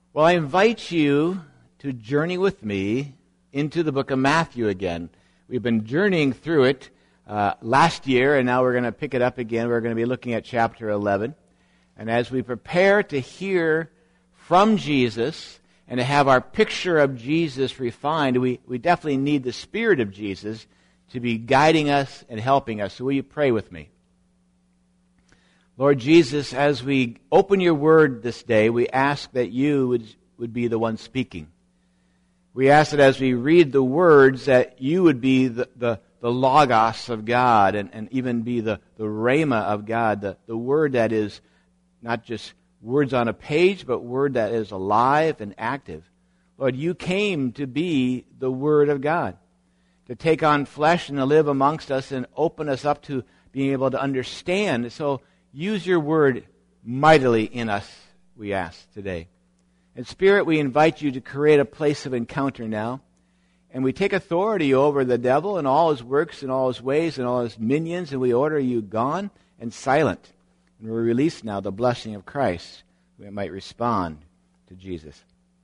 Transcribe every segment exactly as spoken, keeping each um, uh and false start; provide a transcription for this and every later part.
Well, I invite you to journey with me into the book of Matthew again. We've been journeying through it uh, last year, and now we're going to pick it up again. We're going to be looking at chapter eleven. And as we prepare to hear from Jesus and to have our picture of Jesus refined, we, we definitely need the Spirit of Jesus to be guiding us and helping us. So will you pray with me? Lord Jesus, as we open your word this day, we ask that you would, would be the one speaking. We ask that as we read the words, that you would be the, the, the logos of God and, and even be the, the rhema of God, the, the word that is not just words on a page, but word that is alive and active. Lord, you came to be the Word of God, to take on flesh and to live amongst us and open us up to being able to understand. So use your word mightily in us, we ask today. And Spirit, we invite you to create a place of encounter now. And we take authority over the devil and all his works and all his ways and all his minions, and we order you gone and silent. And we release now the blessing of Christ, we might respond to Jesus.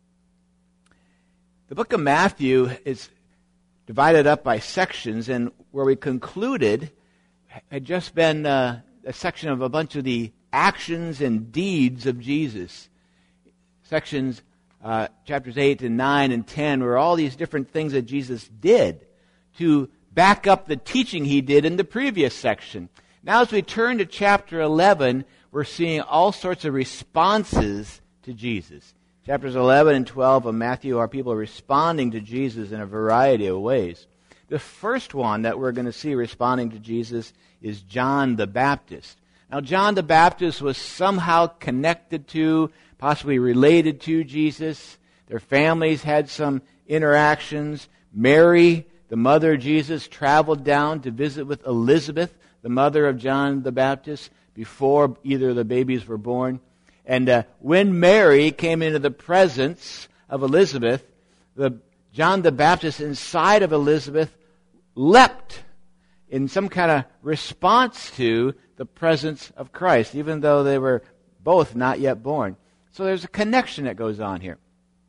The book of Matthew is divided up by sections, and where we concluded had just been uh, a section of a bunch of the actions and deeds of Jesus. Sections, uh, chapters eight and nine and ten, were all these different things that Jesus did to back up the teaching he did in the previous section. Now as we turn to chapter eleven, we're seeing all sorts of responses to Jesus. Chapters eleven and twelve of Matthew are people responding to Jesus in a variety of ways. The first one that we're going to see responding to Jesus is John the Baptist. Now, John the Baptist was somehow connected to, possibly related to Jesus. Their families had some interactions. Mary, the mother of Jesus, traveled down to visit with Elizabeth, the mother of John the Baptist, before either of the babies were born. And uh, when Mary came into the presence of Elizabeth, the John the Baptist inside of Elizabeth leapt in some kind of response to the presence of Christ, even though they were both not yet born. So there's a connection that goes on here.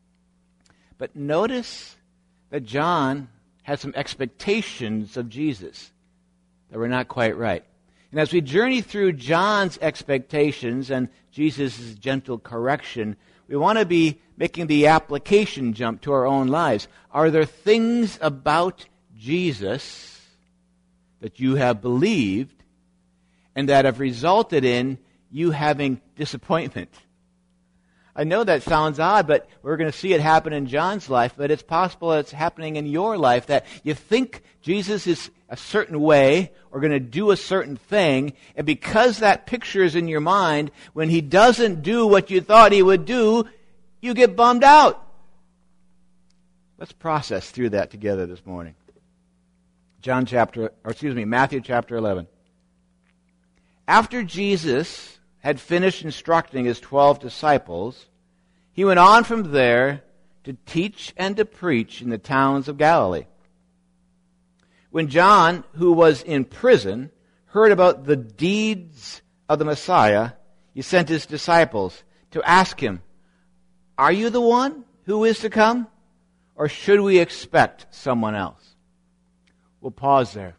But notice that John had some expectations of Jesus that were not quite right. And as we journey through John's expectations and Jesus' gentle correction, we want to be making the application jump to our own lives. Are there things about Jesus that you have believed and that have resulted in you having disappointment? I know that sounds odd, but we're going to see it happen in John's life, but it's possible it's happening in your life, that you think Jesus is a certain way or going to do a certain thing, and because that picture is in your mind, when he doesn't do what you thought he would do, you get bummed out. Let's process through that together this morning. John chapter, or excuse me, Matthew chapter eleven. After Jesus had finished instructing his twelve disciples, he went on from there to teach and to preach in the towns of Galilee. When John, who was in prison, heard about the deeds of the Messiah, he sent his disciples to ask him, "Are you the one who is to come, or should we expect someone else?" We'll pause there.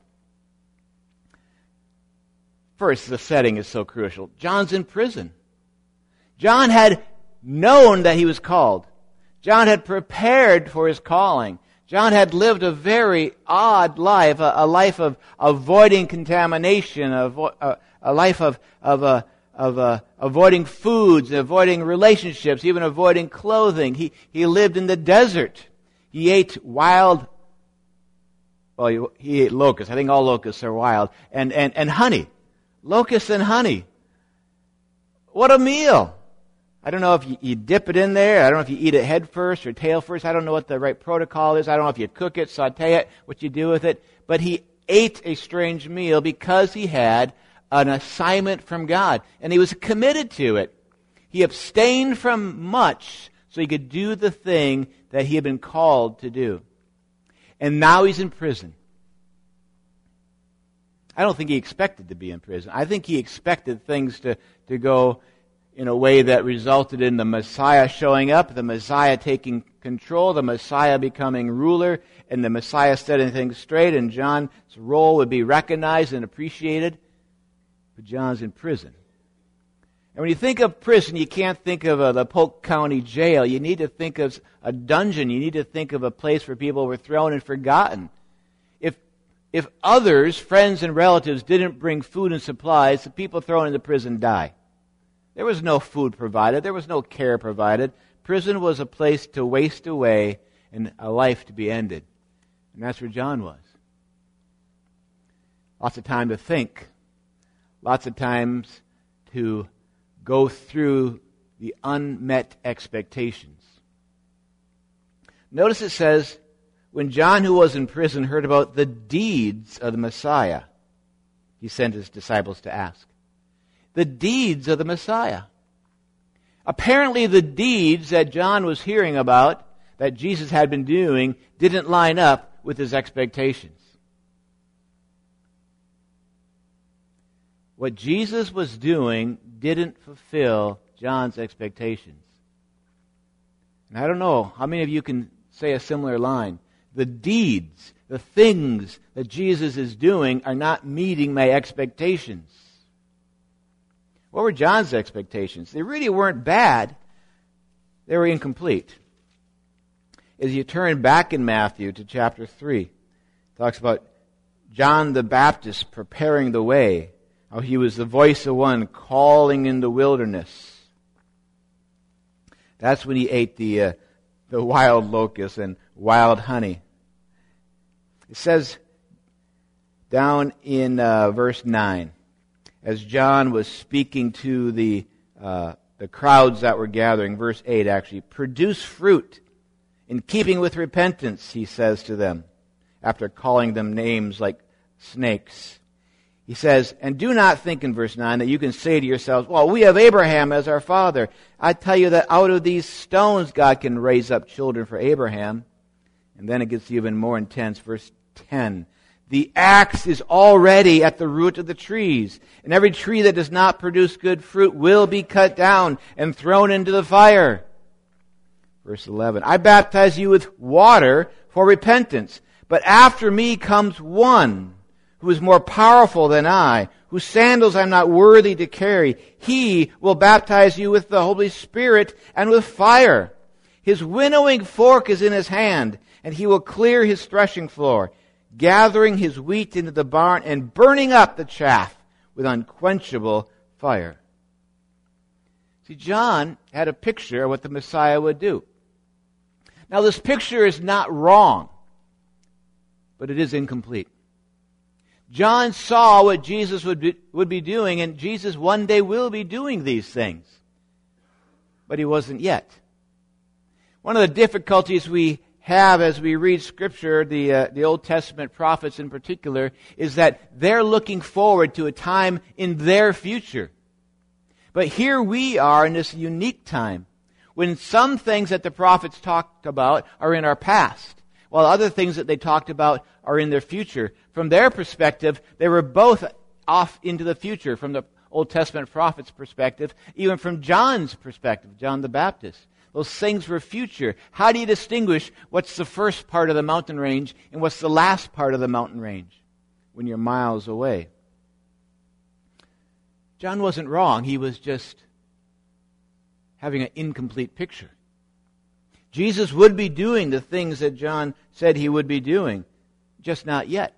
First, the setting is so crucial. John's in prison. John had known that he was called. John had prepared for his calling. John had lived a very odd life, a, a life of avoiding contamination, a, a, a life of, of, uh, of uh, avoiding foods, avoiding relationships, even avoiding clothing. He, he lived in the desert. He ate wild, well, he, he ate locusts. I think all locusts are wild. And, and, and honey. Locusts and honey. What a meal. I don't know if you, you dip it in there. I don't know if you eat it head first or tail first. I don't know what the right protocol is. I don't know if you cook it, saute it, what you do with it. But he ate a strange meal because he had an assignment from God. And he was committed to it. He abstained from much so he could do the thing that he had been called to do. And now he's in prison. I don't think he expected to be in prison. I think he expected things to, to go in a way that resulted in the Messiah showing up, the Messiah taking control, the Messiah becoming ruler, and the Messiah setting things straight, and John's role would be recognized and appreciated. But John's in prison. And when you think of prison, you can't think of uh, the Polk County Jail. You need to think of a dungeon. You need to think of a place where people were thrown and forgotten. If if others, friends and relatives, didn't bring food and supplies, the people thrown into prison die. There was no food provided. There was no care provided. Prison was a place to waste away and a life to be ended. And that's where John was. Lots of time to think. Lots of times to go through the unmet expectations. Notice it says, when John, who was in prison, heard about the deeds of the Messiah, he sent his disciples to ask. The deeds of the Messiah. Apparently the deeds that John was hearing about, that Jesus had been doing, didn't line up with his expectations. What Jesus was doing didn't fulfill John's expectations. And I don't know how many of you can say a similar line. The deeds, the things that Jesus is doing are not meeting my expectations. What were John's expectations? They really weren't bad. They were incomplete. As you turn back in Matthew to chapter three, it talks about John the Baptist preparing the way, how he was the voice of one calling in the wilderness. That's when he ate the uh, the wild locusts and wild honey. It says down in uh, verse nine, as John was speaking to the uh, the crowds that were gathering, verse eight actually, produce fruit in keeping with repentance, he says to them, after calling them names like snakes. He says, and do not think in verse nine that you can say to yourselves, well, we have Abraham as our father. I tell you that out of these stones God can raise up children for Abraham. And then it gets even more intense. Verse ten. The axe is already at the root of the trees, and every tree that does not produce good fruit will be cut down and thrown into the fire. Verse eleven. I baptize you with water for repentance, but after me comes one who is more powerful than I, whose sandals I'm not worthy to carry. He will baptize you with the Holy Spirit and with fire. His winnowing fork is in his hand, and he will clear his threshing floor, gathering his wheat into the barn and burning up the chaff with unquenchable fire. See, John had a picture of what the Messiah would do. Now, this picture is not wrong, but it is incomplete. John saw what Jesus would be, would be doing, and Jesus one day will be doing these things. But he wasn't yet. One of the difficulties we have as we read Scripture, the uh, the Old Testament prophets in particular, is that they're looking forward to a time in their future. But here we are in this unique time when some things that the prophets talked about are in our past, while other things that they talked about are in their future. From their perspective, they were both off into the future, from the Old Testament prophet's perspective, even from John's perspective, John the Baptist. Those things were future. How do you distinguish what's the first part of the mountain range and what's the last part of the mountain range when you're miles away? John wasn't wrong. He was just having an incomplete picture. Jesus would be doing the things that John said he would be doing, just not yet.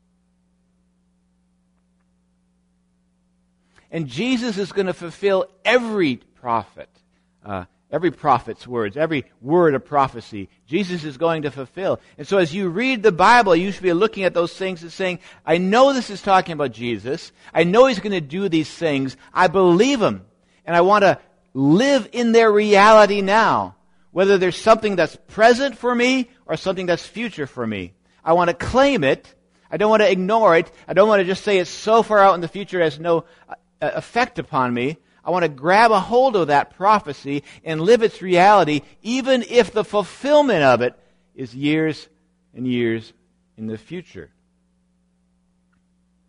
And Jesus is going to fulfill every prophet, uh, every prophet's words, every word of prophecy. Jesus is going to fulfill. And so as you read the Bible, you should be looking at those things and saying, I know this is talking about Jesus. I know he's going to do these things. I believe him. And I want to live in their reality now. Whether there's something that's present for me or something that's future for me. I want to claim it. I don't want to ignore it. I don't want to just say it's so far out in the future it has no effect upon me. I want to grab a hold of that prophecy and live its reality, even if the fulfillment of it is years and years in the future.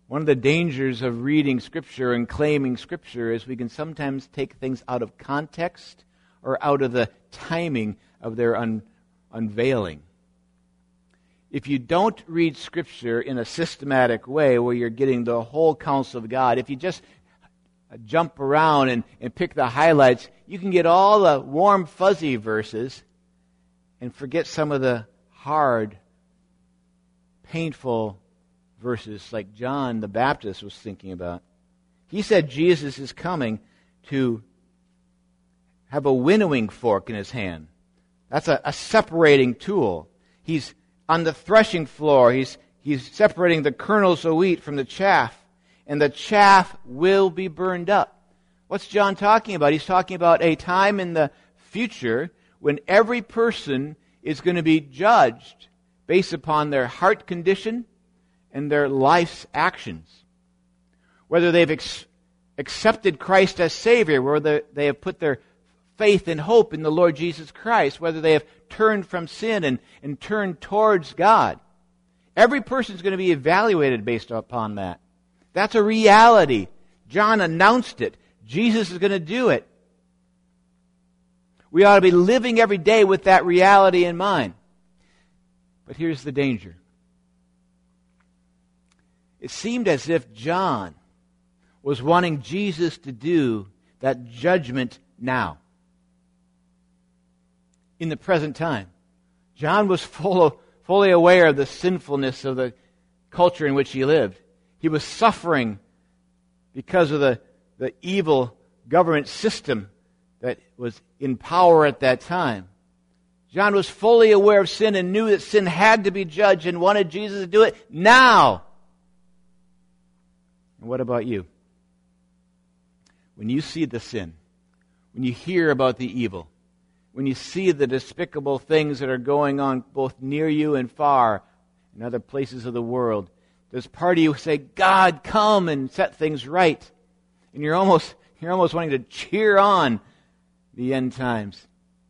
One of the dangers of reading Scripture and claiming Scripture is we can sometimes take things out of context or out of the timing of their un- unveiling. If you don't read Scripture in a systematic way where you're getting the whole counsel of God, if you just jump around and, and pick the highlights, you can get all the warm, fuzzy verses and forget some of the hard, painful verses like John the Baptist was thinking about. He said Jesus is coming to have a winnowing fork in his hand. That's a, a separating tool. He's on the threshing floor. He's, he's separating the kernels of wheat from the chaff, and the chaff will be burned up. What's John talking about? He's talking about a time in the future when every person is going to be judged based upon their heart condition and their life's actions. Whether they've ex- accepted Christ as Savior, whether they have put their faith and hope in the Lord Jesus Christ, whether they have turned from sin and, and turned towards God. Every person is going to be evaluated based upon that. That's a reality. John announced it. Jesus is going to do it. We ought to be living every day with that reality in mind. But here's the danger. It seemed as if John was wanting Jesus to do that judgment now. In the present time. John was full of, fully aware of the sinfulness of the culture in which he lived. He was suffering because of the, the evil government system that was in power at that time. John was fully aware of sin and knew that sin had to be judged and wanted Jesus to do it now. And what about you? When you see the sin, when you hear about the evil, when you see the despicable things that are going on both near you and far in other places of the world, does part of you say, God, come and set things right? And you're almost, you're almost wanting to cheer on the end times.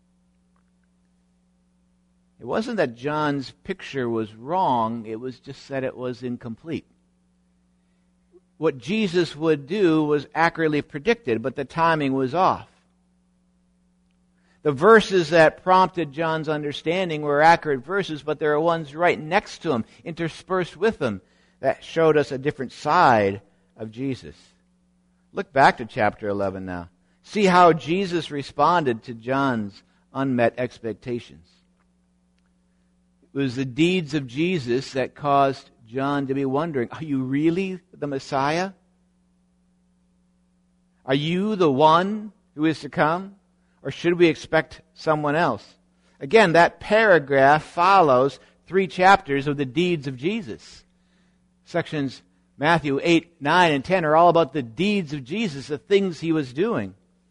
It wasn't that John's picture was wrong, it was just that it was incomplete. What Jesus would do was accurately predicted, but the timing was off. The verses that prompted John's understanding were accurate verses, but there are ones right next to them, interspersed with them, that showed us a different side of Jesus. Look back to chapter eleven now. See how Jesus responded to John's unmet expectations. It was the deeds of Jesus that caused John to be wondering, are you really the Messiah? Are you the one who is to come? Or should we expect someone else? Again, that paragraph follows three chapters of the deeds of Jesus. Sections Matthew eight, nine, and ten are all about the deeds of Jesus, the things he was doing.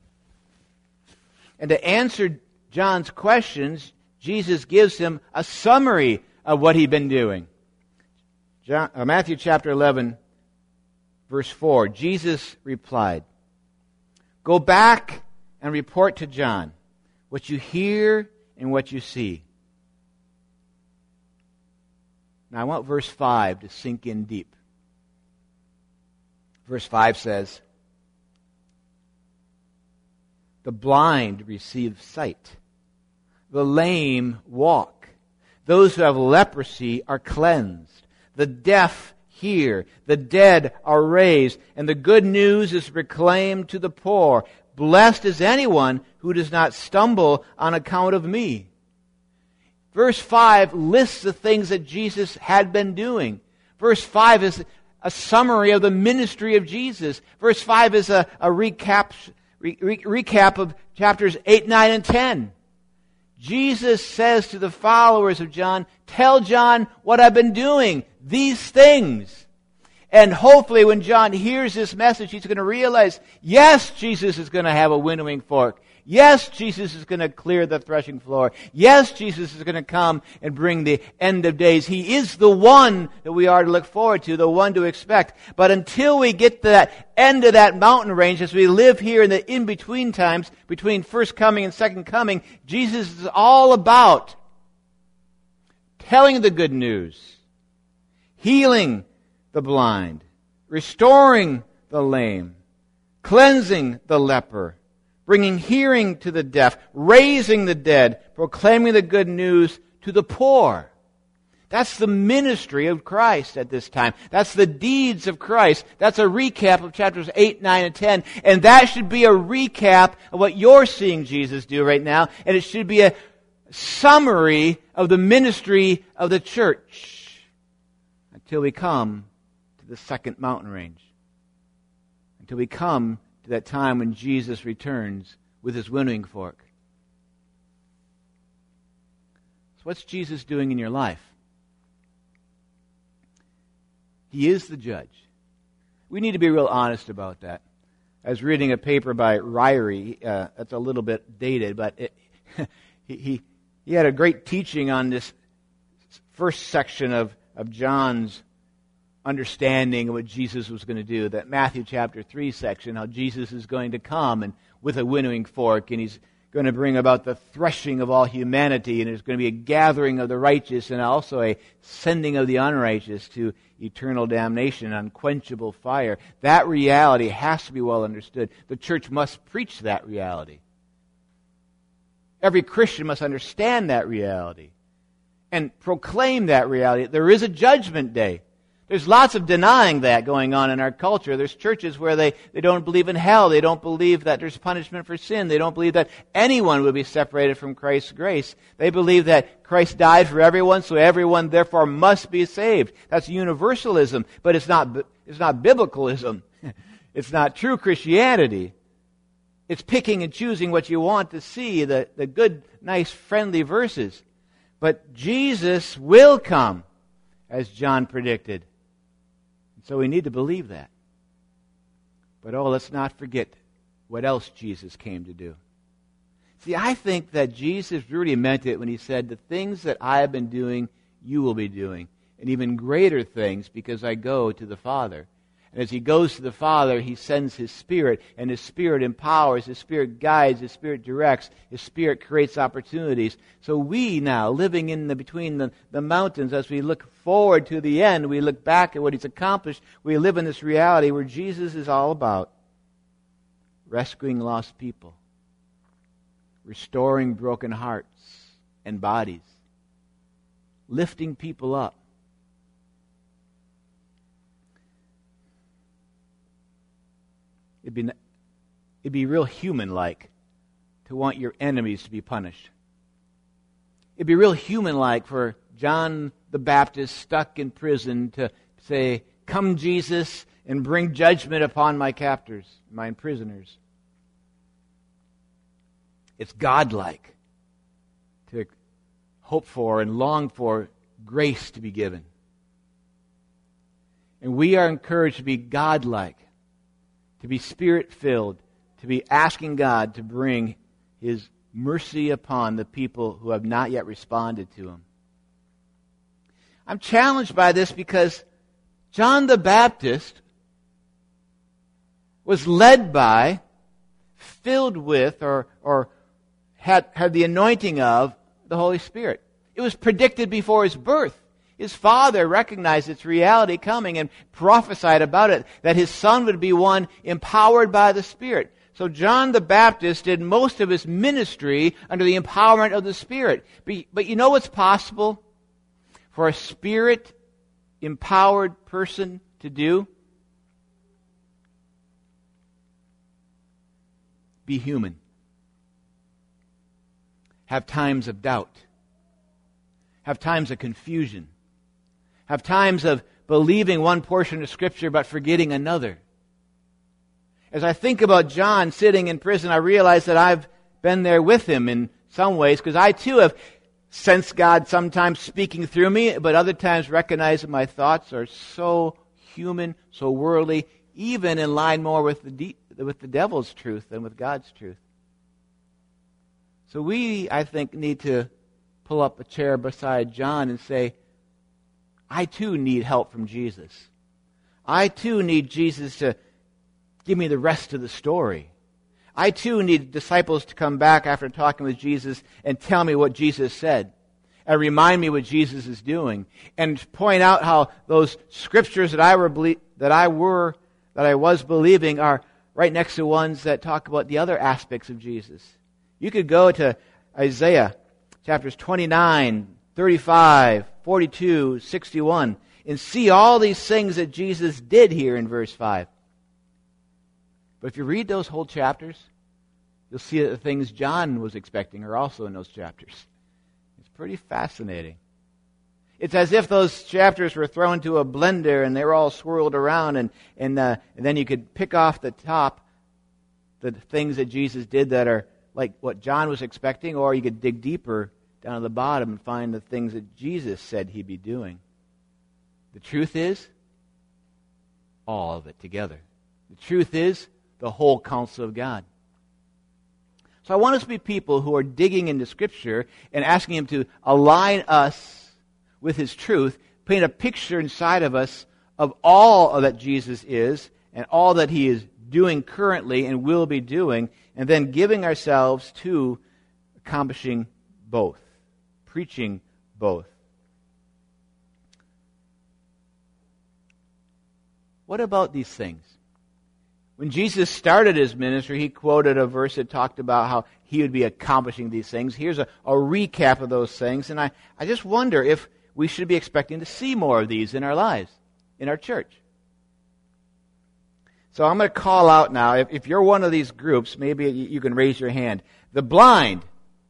And to answer John's questions, Jesus gives him a summary of what he'd been doing. John, uh, Matthew chapter eleven, verse four, Jesus replied, "Go back and report to John what you hear and what you see." Now I want verse five to sink in deep. Verse five says, "The blind receive sight. The lame walk. Those who have leprosy are cleansed. The deaf hear. The dead are raised. And the good news is proclaimed to the poor. Blessed is anyone who does not stumble on account of me." Verse five lists the things that Jesus had been doing. Verse five is a summary of the ministry of Jesus. Verse five is a, a recap, re, re, recap of chapters eight, nine, and ten. Jesus says to the followers of John, tell John what I've been doing, these things. And hopefully when John hears this message, he's going to realize, yes, Jesus is going to have a winnowing fork. Yes, Jesus is going to clear the threshing floor. Yes, Jesus is going to come and bring the end of days. He is the one that we are to look forward to, the one to expect. But until we get to that end of that mountain range, as we live here in the in-between times, between first coming and second coming, Jesus is all about telling the good news, healing the blind, restoring the lame, cleansing the leper, bringing hearing to the deaf, raising the dead, proclaiming the good news to the poor. That's the ministry of Christ at this time. That's the deeds of Christ. That's a recap of chapters eight, nine, and ten. And that should be a recap of what you're seeing Jesus do right now. And it should be a summary of the ministry of the church until we come to the second mountain range. Until we come to that time when Jesus returns with his winnowing fork. So what's Jesus doing in your life? He is the judge. We need to be real honest about that. I was reading a paper by Ryrie. Uh, that's a little bit dated, but it, he, he he had a great teaching on this first section of, of John's understanding of what Jesus was going to do. That Matthew chapter three section, how Jesus is going to come and with a winnowing fork, and he's going to bring about the threshing of all humanity, and there's going to be a gathering of the righteous and also a sending of the unrighteous to eternal damnation, unquenchable fire. That reality has to be well understood. The church must preach that reality. Every Christian must understand that reality and proclaim that reality. There is a judgment day. There's lots of denying that going on in our culture. There's churches where they, they don't believe in hell. They don't believe that there's punishment for sin. They don't believe that anyone will be separated from Christ's grace. They believe that Christ died for everyone, so everyone therefore must be saved. That's universalism, but it's not, it's not biblicalism. It's not true Christianity. It's picking and choosing what you want to see, the, the good, nice, friendly verses. But Jesus will come, as John predicted. So we need to believe that. But oh, let's not forget what else Jesus came to do. See, I think that Jesus really meant it when he said, the things that I have been doing, you will be doing. And even greater things, because I go to the Father. And as he goes to the Father, he sends his Spirit, and his Spirit empowers, his Spirit guides, his Spirit directs, his Spirit creates opportunities. So we now, living in the between the, the mountains, as we look forward to the end, we look back at what he's accomplished, we live in this reality where Jesus is all about rescuing lost people, restoring broken hearts and bodies, lifting people up. It'd be, it'd be real human-like to want your enemies to be punished. It'd be real human-like for John the Baptist stuck in prison to say, "Come, Jesus, and bring judgment upon my captors, my prisoners." It's godlike to hope for and long for grace to be given. And we are encouraged to be godlike, to be Spirit-filled, to be asking God to bring his mercy upon the people who have not yet responded to him. I'm challenged by this because John the Baptist was led by, filled with, or, or had, had the anointing of the Holy Spirit. It was predicted before his birth. His father recognized its reality coming and prophesied about it, that his son would be one empowered by the Spirit. So John the Baptist did most of his ministry under the empowerment of the Spirit. But, but you know what's possible for a Spirit-empowered person to do? Be human. Have times of doubt. Have times of confusion. Have times of believing one portion of Scripture but forgetting another. As I think about John sitting in prison, I realize that I've been there with him in some ways, because I too have sensed God sometimes speaking through me, but other times recognize that my thoughts are so human, so worldly, even in line more with the de- with the devil's truth than with God's truth. So we, I think, need to pull up a chair beside John and say, I too need help from Jesus. I too need Jesus to give me the rest of the story. I too need disciples to come back after talking with Jesus and tell me what Jesus said, and remind me what Jesus is doing, and point out how those scriptures that I were ble- that I were that I was believing are right next to ones that talk about the other aspects of Jesus. You could go to Isaiah chapters twenty-nine, thirty-five, forty-two, sixty-one, and see all these things that Jesus did here in verse five. But if you read those whole chapters, you'll see that the things John was expecting are also in those chapters. It's pretty fascinating. It's as if those chapters were thrown into a blender and they were all swirled around, and, and, uh, and then you could pick off the top the things that Jesus did that are like what John was expecting, or you could dig deeper down at the bottom and find the things that Jesus said he'd be doing. The truth is, all of it together. The truth is, the whole counsel of God. So I want us to be people who are digging into Scripture and asking Him to align us with His truth, paint a picture inside of us of all that Jesus is and all that He is doing currently and will be doing, and then giving ourselves to accomplishing both, preaching both. What about these things? When Jesus started His ministry, He quoted a verse that talked about how He would be accomplishing these things. Here's a, a recap of those things, and I, I just wonder if we should be expecting to see more of these in our lives, in our church. So I'm going to call out now, if, if you're one of these groups, maybe you, you can raise your hand. The blind,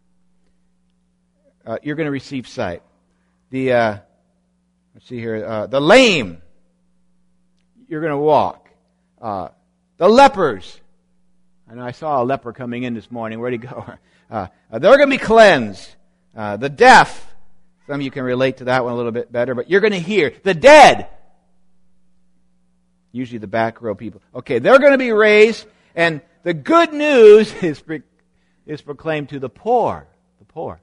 uh, you're going to receive sight. The, uh, let's see here, uh, the lame, you're going to walk. Uh, the lepers, I know I saw a leper coming in this morning. Where'd he go? Uh, they're going to be cleansed. Uh, the deaf, some of you can relate to that one a little bit better, but you're going to hear. The dead, usually the back row people. Okay, they're going to be raised, and the good news is, is proclaimed to the poor. The poor.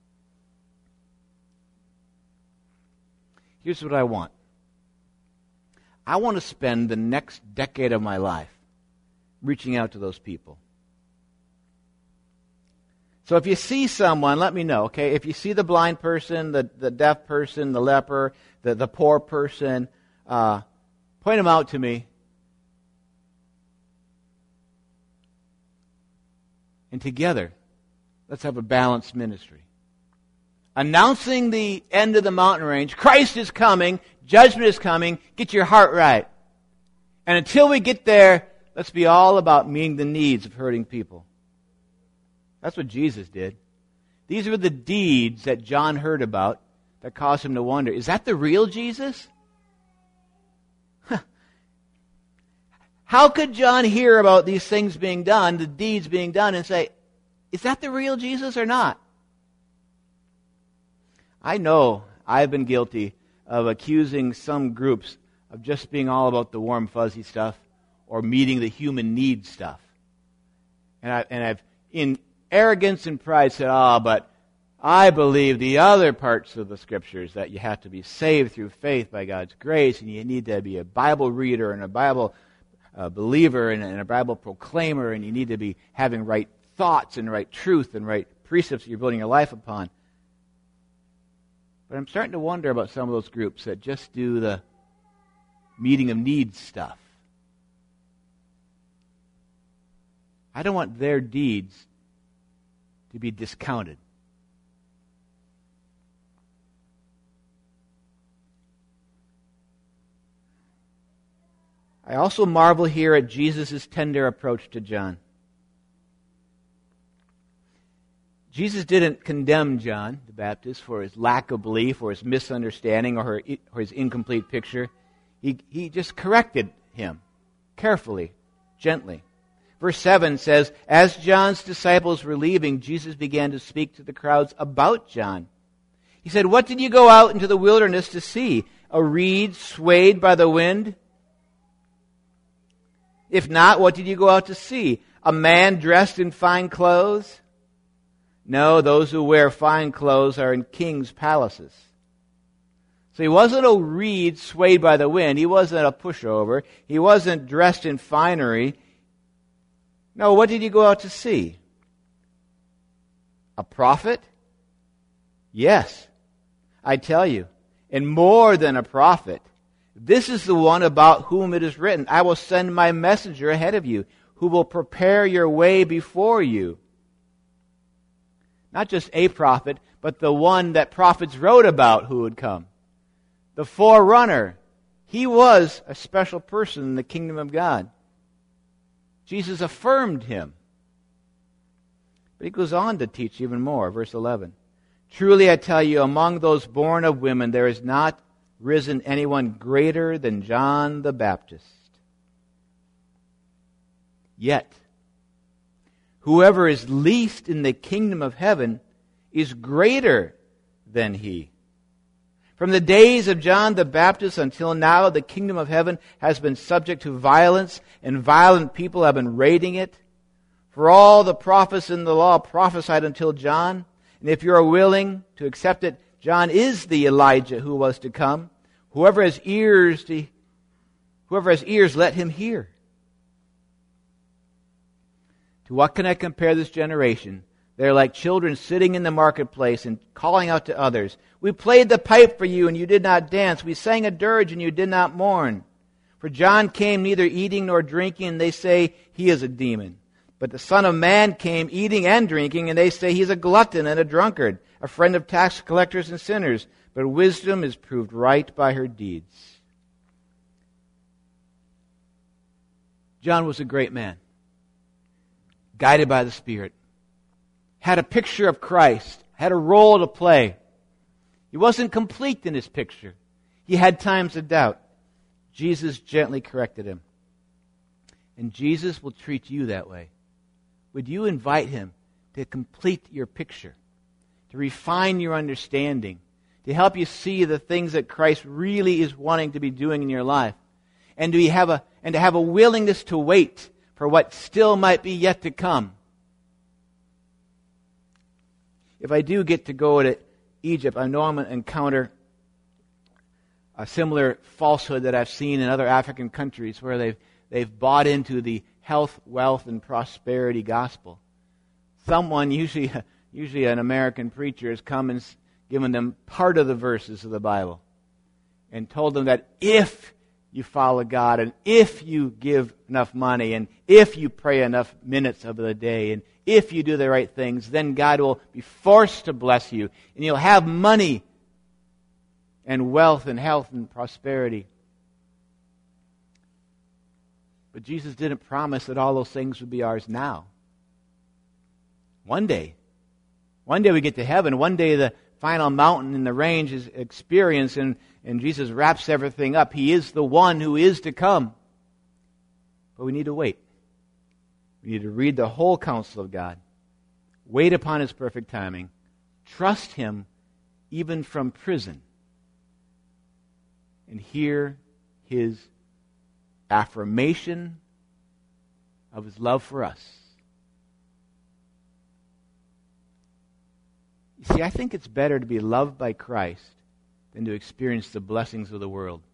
Here's what I want. I want to spend the next decade of my life reaching out to those people. So if you see someone, let me know, okay? If you see the blind person, the, the deaf person, the leper, the, the poor person, uh, point them out to me. And together, let's have a balanced ministry. Announcing the end of the mountain range. Christ is coming. Judgment is coming. Get your heart right. And until we get there, let's be all about meeting the needs of hurting people. That's what Jesus did. These were the deeds that John heard about that caused him to wonder, is that the real Jesus? Huh. How could John hear about these things being done, the deeds being done, and say, is that the real Jesus or not? I know I've been guilty of accusing some groups of just being all about the warm, fuzzy stuff or meeting the human needs stuff. And, I, and I've, in arrogance and pride, said, oh, but I believe the other parts of the Scriptures, that you have to be saved through faith by God's grace, and you need to be a Bible reader and a Bible uh, believer and, and a Bible proclaimer, and you need to be having right thoughts and right truth and right precepts that you're building your life upon. But I'm starting to wonder about some of those groups that just do the meeting of needs stuff. I don't want their deeds to be discounted. I also marvel here at Jesus' tender approach to John. Jesus didn't condemn John the Baptist for his lack of belief or his misunderstanding or, her, or his incomplete picture. He, he just corrected him carefully, gently. Verse seven says, as John's disciples were leaving, Jesus began to speak to the crowds about John. He said, what did you go out into the wilderness to see? A reed swayed by the wind? If not, what did you go out to see? A man dressed in fine clothes? No, those who wear fine clothes are in kings' palaces. So he wasn't a reed swayed by the wind. He wasn't a pushover. He wasn't dressed in finery. No, what did you go out to see? A prophet? Yes, I tell you, and more than a prophet. This is the one about whom it is written, I will send my messenger ahead of you, who will prepare your way before you. Not just a prophet, but the one that prophets wrote about who would come. The forerunner. He was a special person in the kingdom of God. Jesus affirmed him. But he goes on to teach even more. Verse eleven. Truly I tell you, among those born of women, there is not risen anyone greater than John the Baptist. Yet, whoever is least in the kingdom of heaven is greater than he. From the days of John the Baptist until now, the kingdom of heaven has been subject to violence, and violent people have been raiding it. For all the prophets in the law prophesied until John, and if you are willing to accept it, John is the Elijah who was to come. Whoever has ears to, whoever has ears, let him hear. To what can I compare this generation? They are like children sitting in the marketplace and calling out to others. We played the pipe for you, and you did not dance. We sang a dirge, and you did not mourn. For John came neither eating nor drinking, and they say he is a demon. But the Son of Man came eating and drinking, and they say he is a glutton and a drunkard, a friend of tax collectors and sinners. But wisdom is proved right by her deeds. John was a great man, guided by the Spirit, had a picture of Christ, had a role to play. He wasn't complete in his picture. He had times of doubt. Jesus gently corrected him. And Jesus will treat you that way. Would you invite him to complete your picture, to refine your understanding, to help you see the things that Christ really is wanting to be doing in your life, and to have a and to have a willingness to wait for what still might be yet to come? If I do get to go to Egypt, I know I'm going to encounter a similar falsehood that I've seen in other African countries where they've they've bought into the health, wealth, and prosperity gospel. Someone, usually usually an American preacher, has come and given them part of the verses of the Bible and told them that if you follow God, and if you give enough money, and if you pray enough minutes of the day, and if you do the right things, then God will be forced to bless you, and you'll have money and wealth and health and prosperity. But Jesus didn't promise that all those things would be ours now. One day, one day we get to heaven, one day the final mountain in the range is experienced, and, and Jesus wraps everything up. He is the one who is to come. But we need to wait. We need to read the whole counsel of God. Wait upon His perfect timing. Trust Him even from prison. And hear His affirmation of His love for us. You see, I think it's better to be loved by Christ than to experience the blessings of the world.